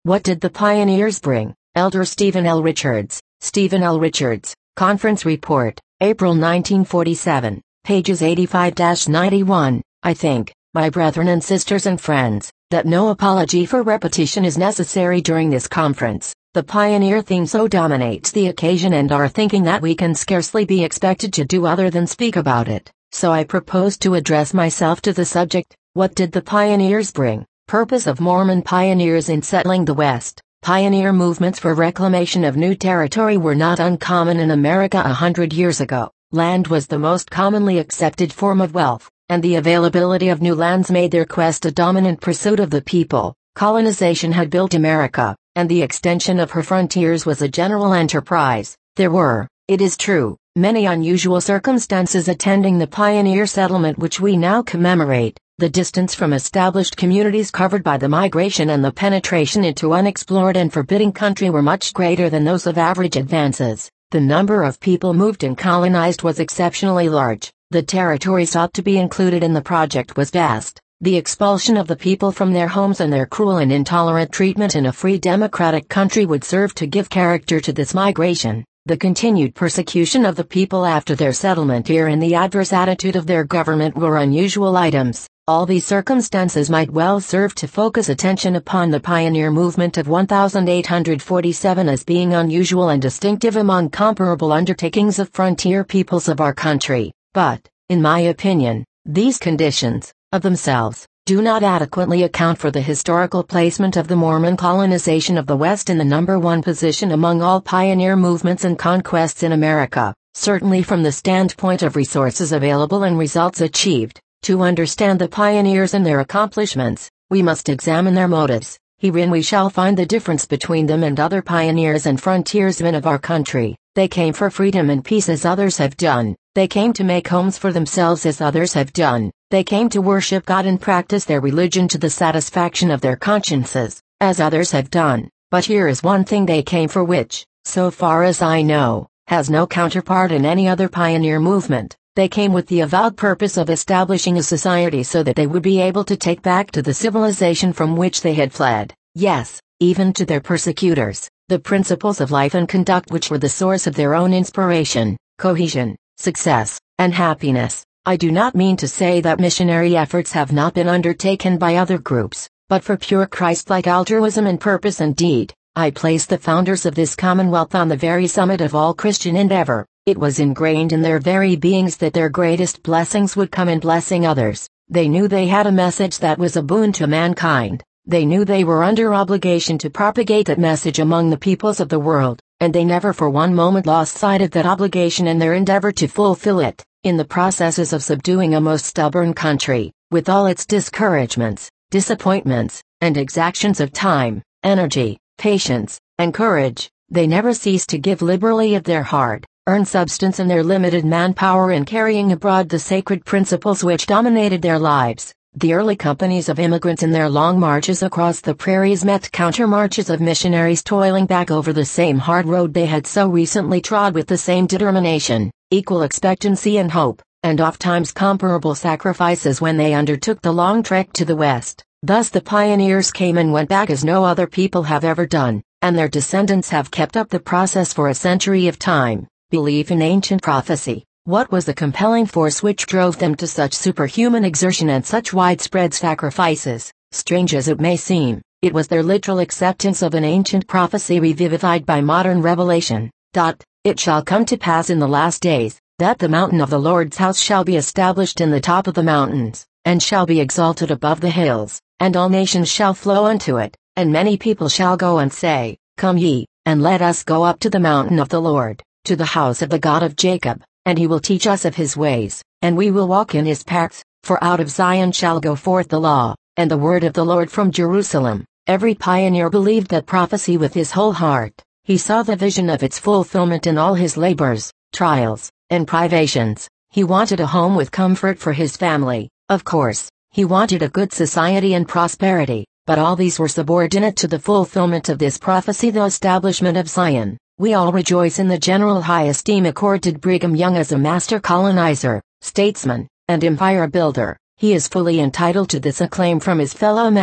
What did the pioneers bring? Elder Stephen L. Richards, Stephen L. Richards, Conference Report, April 1947, pages 85-91. I think, my brethren and sisters and friends, that no apology for repetition is necessary during this conference. The pioneer theme so dominates the occasion and our thinking that we can scarcely be expected to do other than speak about it. So I propose to address myself to the subject, what did the pioneers bring? Purpose of Mormon pioneers in settling the West. Pioneer movements for reclamation of new territory were not uncommon in America 100 years ago. Land was the most commonly accepted form of wealth, and the availability of new lands made their quest a dominant pursuit of the people. Colonization had built America, and the extension of her frontiers was a general enterprise. There were, it is true, many unusual circumstances attending the pioneer settlement which we now commemorate. The distance from established communities covered by the migration and the penetration into unexplored and forbidding country were much greater than those of average advances. The number of people moved and colonized was exceptionally large. The territory sought to be included in the project was vast. The expulsion of the people from their homes and their cruel and intolerant treatment in a free democratic country would serve to give character to this migration. The continued persecution of the people after their settlement here and the adverse attitude of their government were unusual items. All these circumstances might well serve to focus attention upon the pioneer movement of 1847 as being unusual and distinctive among comparable undertakings of frontier peoples of our country. But, in my opinion, these conditions, of themselves, do not adequately account for the historical placement of the Mormon colonization of the West in the number one position among all pioneer movements and conquests in America, certainly from the standpoint of resources available and results achieved. To understand the pioneers and their accomplishments, we must examine their motives. Herein we shall find the difference between them and other pioneers and frontiersmen of our country. They came for freedom and peace as others have done. They came to make homes for themselves as others have done. They came to worship God and practice their religion to the satisfaction of their consciences, as others have done. But here is one thing they came for which, so far as I know, has no counterpart in any other pioneer movement. They came with the avowed purpose of establishing a society so that they would be able to take back to the civilization from which they had fled, yes, even to their persecutors, the principles of life and conduct which were the source of their own inspiration, cohesion, success, and happiness. I do not mean to say that missionary efforts have not been undertaken by other groups, but for pure Christ-like altruism in purpose and deed, I place the founders of this commonwealth on the very summit of all Christian endeavor. It was ingrained in their very beings that their greatest blessings would come in blessing others. They knew they had a message that was a boon to mankind. They knew they were under obligation to propagate that message among the peoples of the world, and they never for one moment lost sight of that obligation in their endeavor to fulfill it. In the processes of subduing a most stubborn country, with all its discouragements, disappointments, and exactions of time, energy, patience, and courage, they never ceased to give liberally of their hard earned substance and their limited manpower in carrying abroad the sacred principles which dominated their lives. The early companies of immigrants in their long marches across the prairies met countermarches of missionaries toiling back over the same hard road they had so recently trod with the same determination, equal expectancy and hope, and ofttimes comparable sacrifices when they undertook the long trek to the West. Thus the pioneers came and went back as no other people have ever done, and their descendants have kept up the process for a century of time. Belief in ancient prophecy. What was the compelling force which drove them to such superhuman exertion and such widespread sacrifices? Strange as it may seem, it was their literal acceptance of an ancient prophecy revivified by modern revelation. It shall come to pass in the last days, that the mountain of the Lord's house shall be established in the top of the mountains, and shall be exalted above the hills, and all nations shall flow unto it, and many people shall go and say, Come ye, and let us go up to the mountain of the Lord, to the house of the God of Jacob, and he will teach us of his ways, and we will walk in his paths, for out of Zion shall go forth the law, and the word of the Lord from Jerusalem. Every pioneer believed that prophecy with his whole heart. He saw the vision of its fulfillment in all his labors, trials, and privations. He wanted a home with comfort for his family, of course. He wanted a good society and prosperity, but all these were subordinate to the fulfillment of this prophecy, the establishment of Zion. We all rejoice in the general high esteem accorded Brigham Young as a master colonizer, statesman, and empire builder. He is fully entitled to this acclaim from his fellow men.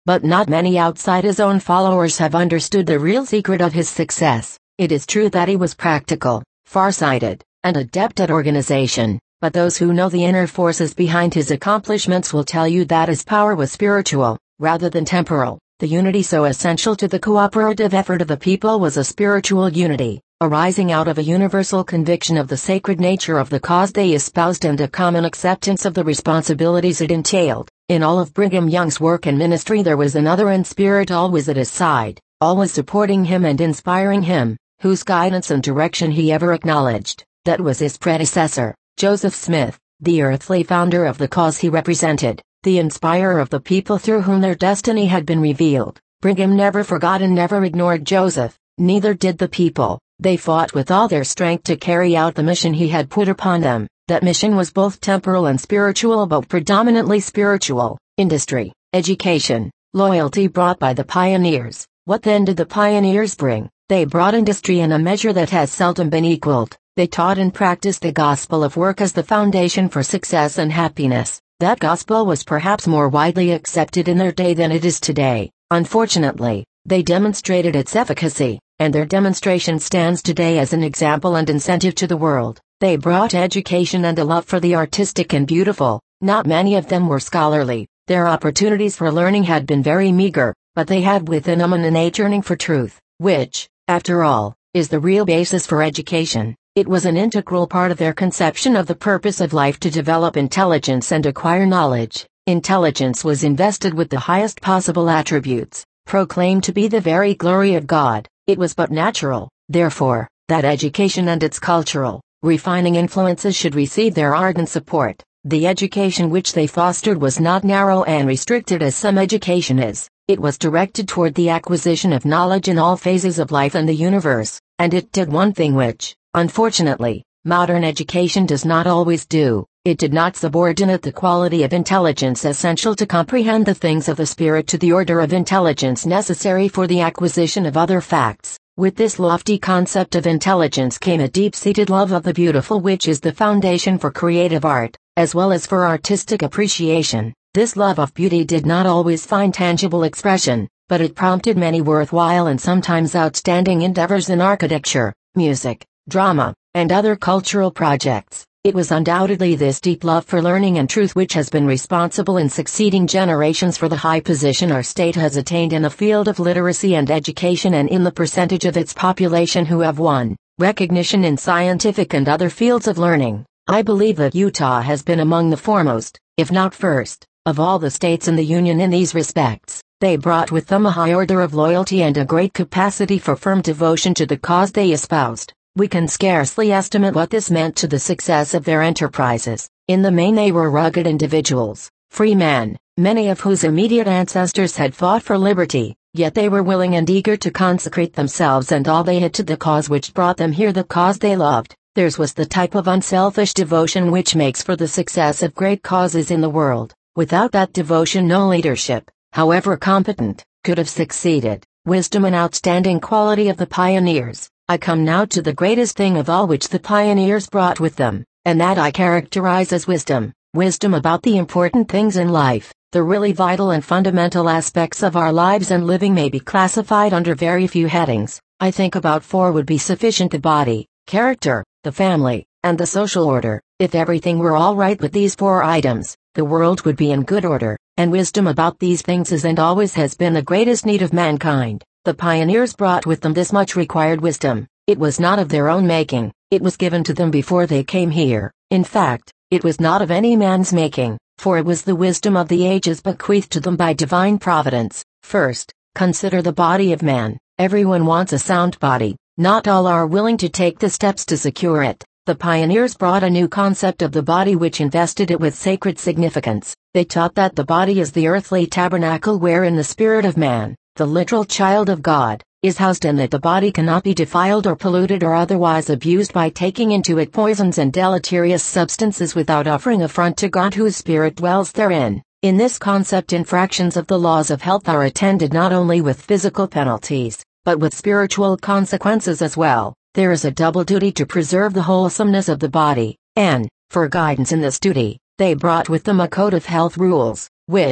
but not many outside his own followers have understood the real secret of his success. It is true that he was practical, far-sighted, and adept at organization, but those who know the inner forces behind his accomplishments will tell you that his power was spiritual, rather than temporal. The unity so essential to the cooperative effort of the people was a spiritual unity, arising out of a universal conviction of the sacred nature of the cause they espoused and a common acceptance of the responsibilities it entailed. In all of Brigham Young's work and ministry there was another in spirit always at his side, always supporting him and inspiring him, whose guidance and direction he ever acknowledged. That was his predecessor, Joseph Smith, the earthly founder of the cause he represented, the inspirer of the people through whom their destiny had been revealed. Brigham never forgot and never ignored Joseph, neither did the people. They fought with all their strength to carry out the mission he had put upon them. That mission was both temporal and spiritual, but predominantly spiritual. Industry, education, loyalty brought by the pioneers. What then did the pioneers bring? They brought industry in a measure that has seldom been equaled. They taught and practiced the gospel of work as the foundation for success and happiness. That gospel was perhaps more widely accepted in their day than it is today. Unfortunately, they demonstrated its efficacy, and their demonstration stands today as an example and incentive to the world. They brought education and a love for the artistic and beautiful. Not many of them were scholarly. Their opportunities for learning had been very meager, but they had within them an innate yearning for truth, which, after all, is the real basis for education. It was an integral part of their conception of the purpose of life to develop intelligence and acquire knowledge. Intelligence was invested with the highest possible attributes, proclaimed to be the very glory of God. It was but natural, therefore, that education and its cultural, refining influences should receive their ardent support. The education which they fostered was not narrow and restricted as some education is. It was directed toward the acquisition of knowledge in all phases of life and the universe, and it did one thing which, unfortunately, modern education does not always do. It did not subordinate the quality of intelligence essential to comprehend the things of the spirit to the order of intelligence necessary for the acquisition of other facts. With this lofty concept of intelligence came a deep-seated love of the beautiful, which is the foundation for creative art, as well as for artistic appreciation. This love of beauty did not always find tangible expression, but it prompted many worthwhile and sometimes outstanding endeavors in architecture, music, drama, and other cultural projects. It was undoubtedly this deep love for learning and truth which has been responsible in succeeding generations for the high position our state has attained in the field of literacy and education and in the percentage of its population who have won recognition in scientific and other fields of learning. I believe that Utah has been among the foremost, if not first, of all the states in the Union in these respects. They brought with them a high order of loyalty and a great capacity for firm devotion to the cause they espoused. We can scarcely estimate what this meant to the success of their enterprises. In the main they were rugged individuals, free men, many of whose immediate ancestors had fought for liberty, yet they were willing and eager to consecrate themselves and all they had to the cause which brought them here, the cause they loved. Theirs was the type of unselfish devotion which makes for the success of great causes in the world. Without that devotion no leadership, however competent, could have succeeded. Wisdom and outstanding quality of the pioneers. I come now to the greatest thing of all which the pioneers brought with them, and that I characterize as wisdom. Wisdom about the important things in life. The really vital and fundamental aspects of our lives and living may be classified under very few headings. I think about 4 would be sufficient: the body, character, the family, and the social order. If everything were all right with these 4 items, the world would be in good order, and wisdom about these things is and always has been the greatest need of mankind. The pioneers brought with them this much required wisdom. It was not of their own making, it was given to them before they came here. In fact, it was not of any man's making, for it was the wisdom of the ages bequeathed to them by divine providence. First, consider the body of man. Everyone wants a sound body. Not all are willing to take the steps to secure it. The pioneers brought a new concept of the body which invested it with sacred significance. They taught that the body is the earthly tabernacle wherein the spirit of man, the literal child of God, is housed, and that the body cannot be defiled or polluted or otherwise abused by taking into it poisons and deleterious substances without offering affront to God whose spirit dwells therein. In this concept infractions of the laws of health are attended not only with physical penalties, but with spiritual consequences as well. There is a double duty to preserve the wholesomeness of the body, and, for guidance in this duty, they brought with them a code of health rules, which,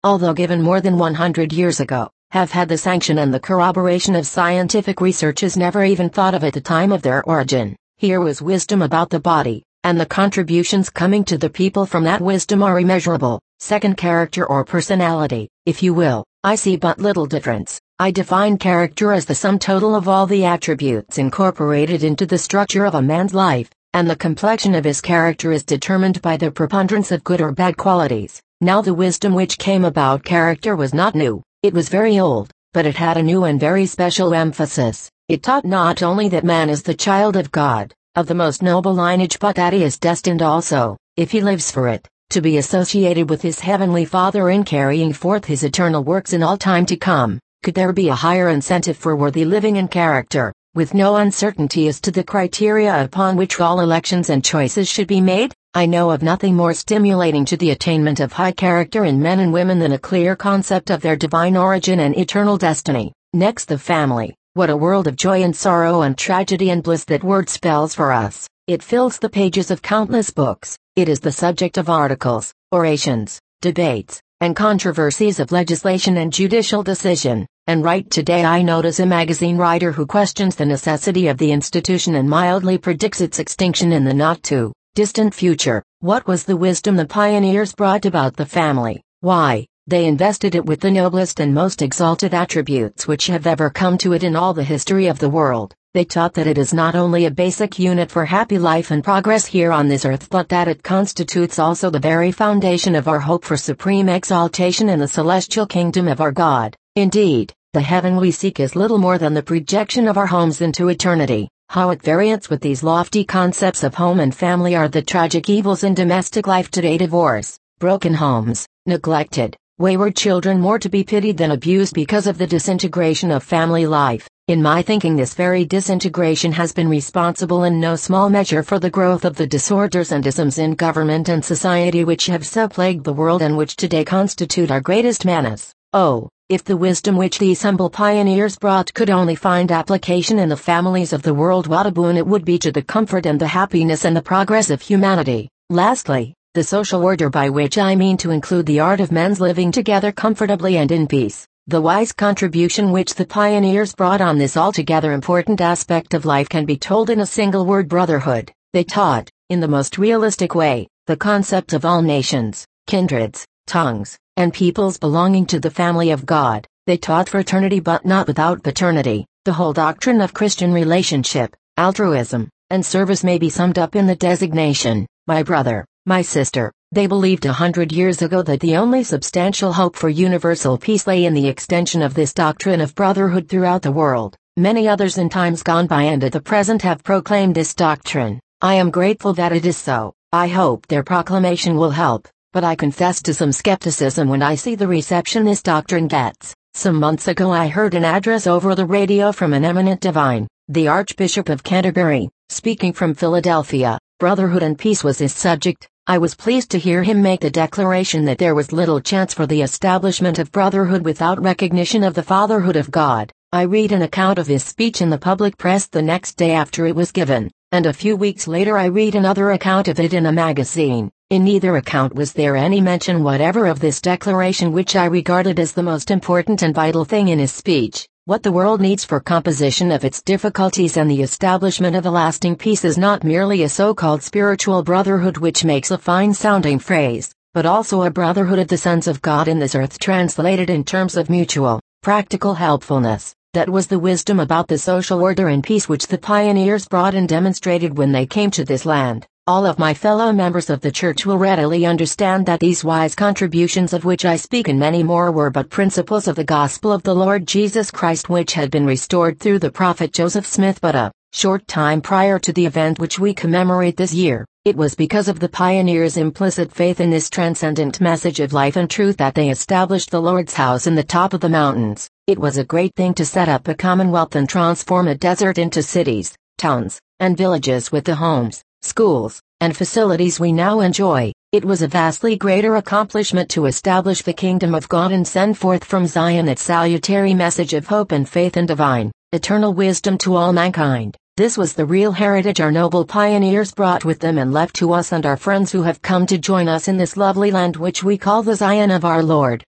although given more than 100 years ago, have had the sanction and the corroboration of scientific researchers never even thought of at the time of their origin. Here was wisdom about the body, and the contributions coming to the people from that wisdom are immeasurable. Second, character or personality, if you will. I see but little difference. I define character as the sum total of all the attributes incorporated into the structure of a man's life, and the complexion of his character is determined by the preponderance of good or bad qualities. Now the wisdom which came about character was not new. It was very old, but it had a new and very special emphasis. It taught not only that man is the child of God, of the most noble lineage, but that he is destined also, if he lives for it, to be associated with his heavenly Father in carrying forth his eternal works in all time to come. Could there be a higher incentive for worthy living and character, with no uncertainty as to the criteria upon which all elections and choices should be made? I know of nothing more stimulating to the attainment of high character in men and women than a clear concept of their divine origin and eternal destiny. Next, the family. What a world of joy and sorrow and tragedy and bliss that word spells for us. It fills the pages of countless books. It is the subject of articles, orations, debates, and controversies of legislation and judicial decision. And right today I notice a magazine writer who questions the necessity of the institution and mildly predicts its extinction in the not-too-distant future. What was the wisdom the pioneers brought about the family? Why, they invested it with the noblest and most exalted attributes which have ever come to it in all the history of the world. They taught that it is not only a basic unit for happy life and progress here on this earth, but that it constitutes also the very foundation of our hope for supreme exaltation in the celestial kingdom of our God. Indeed, the heaven we seek is little more than the projection of our homes into eternity. How at variance with these lofty concepts of home and family are the tragic evils in domestic life today: divorce, broken homes, neglected, wayward children, more to be pitied than abused because of the disintegration of family life. In my thinking, this very disintegration has been responsible in no small measure for the growth of the disorders and isms in government and society which have so plagued the world and which today constitute our greatest menace. Oh, if the wisdom which these humble pioneers brought could only find application in the families of the world, what a boon it would be to the comfort and the happiness and the progress of humanity. Lastly, the social order, by which I mean to include the art of men's living together comfortably and in peace. The wise contribution which the pioneers brought on this altogether important aspect of life can be told in a single word: brotherhood. They taught, in the most realistic way, the concept of all nations, kindreds, tongues, and peoples belonging to the family of God. They taught fraternity but not without paternity. The whole doctrine of Christian relationship, altruism, and service may be summed up in the designation, my brother, my sister. They believed 100 years ago that the only substantial hope for universal peace lay in the extension of this doctrine of brotherhood throughout the world. Many others in times gone by and at the present have proclaimed this doctrine. I am grateful that it is so. I hope their proclamation will help, but I confess to some skepticism when I see the reception this doctrine gets. Some months ago I heard an address over the radio from an eminent divine, the Archbishop of Canterbury, speaking from Philadelphia. Brotherhood and peace was his subject. I was pleased to hear him make the declaration that there was little chance for the establishment of brotherhood without recognition of the fatherhood of God. I read an account of his speech in the public press the next day after it was given, and a few weeks later I read another account of it in a magazine. In neither account was there any mention whatever of this declaration, which I regarded as the most important and vital thing in his speech. What the world needs for composition of its difficulties and the establishment of a lasting peace is not merely a so-called spiritual brotherhood, which makes a fine-sounding phrase, but also a brotherhood of the sons of God in this earth, translated in terms of mutual, practical helpfulness. That was the wisdom about the social order and peace which the pioneers brought and demonstrated when they came to this land. All of my fellow members of the Church will readily understand that these wise contributions, of which I speak and many more, were but principles of the gospel of the Lord Jesus Christ, which had been restored through the prophet Joseph Smith but a short time prior to the event which we commemorate this year. It was because of the pioneers' implicit faith in this transcendent message of life and truth that they established the Lord's house in the top of the mountains. It was a great thing to set up a commonwealth and transform a desert into cities, towns, and villages with the homes, schools, and facilities we now enjoy. It was a vastly greater accomplishment to establish the kingdom of God and send forth from Zion its salutary message of hope and faith and divine, eternal wisdom to all mankind. This was the real heritage our noble pioneers brought with them and left to us and our friends who have come to join us in this lovely land which we call the Zion of our Lord.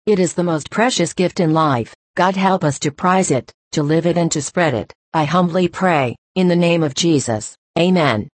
It is the most precious gift in life. God help us to prize it, to live it and to spread it. I humbly pray, in the name of Jesus. Amen.